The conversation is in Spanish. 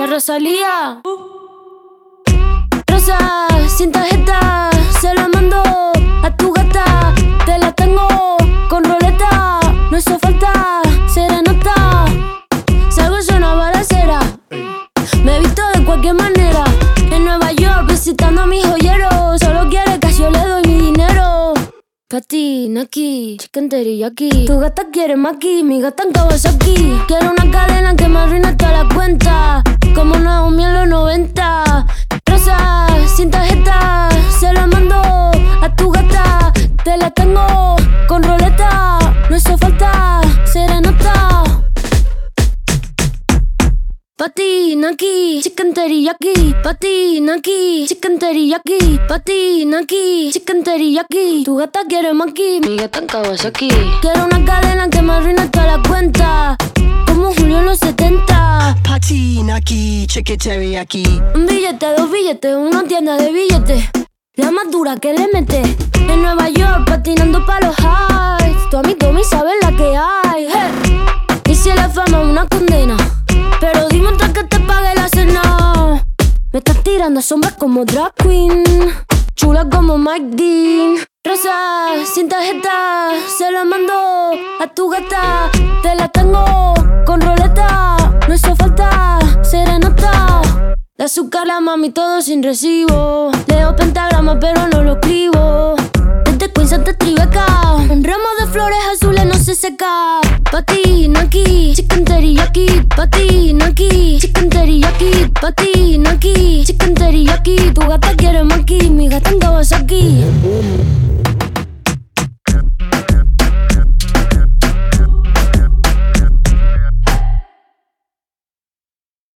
La Rosalía. Rosa, sin tarjeta, se la mando a tu gata. Te la tengo con roleta, no hizo falta serenata. Salgo yo una balacera, me he visto de cualquier manera. En Nueva York visitando a mis joyeros. Solo quiere que yo le doy mi dinero. Pati, Naki, chicken teriyaki. Tu gata quiere maki, mi gata en Kawasaki. Quiero una cadena que me arruine toda la cuenta, como Naomi en los 90. Rosa, sin tarjeta, se la mando a tu gata. Te la tengo con roleta, no hizo falta serenata. Pati, Naki, chicken teriyaki. Pati, Naki, chicken teriyaki. Pati, Naki, chicken teriyaki. Tu gata quiere maki, mi gata en Kawasaki. Quiero una cadena que me arruine toda la cuenta, como Julio en los 70. Pati, Naki, chicken teriyaki. Un billete, dos billetes, una tienda de billetes, la más dura que le mete. En Nueva York patinando pa' los highs. Tu amigo me sabe la que hay, hey. Y si la fama es una condena, pero dime antes que te pague la cena. Me estás tirando sombras como drag queen, chula como Mike Dean. Rosa, sin tarjeta, se la mando a tu gata. Te la tengo con roleta, no hizo falta serenata. De azúcar la mami todo sin recibo. Leo pentagrama pero no lo escribo. Desde Queens hasta Tribeca, un ramo de flores azules no se seca. Pati, Naki, chicken teriyaki. Pati, Naki, chicken teriyaki. Pati,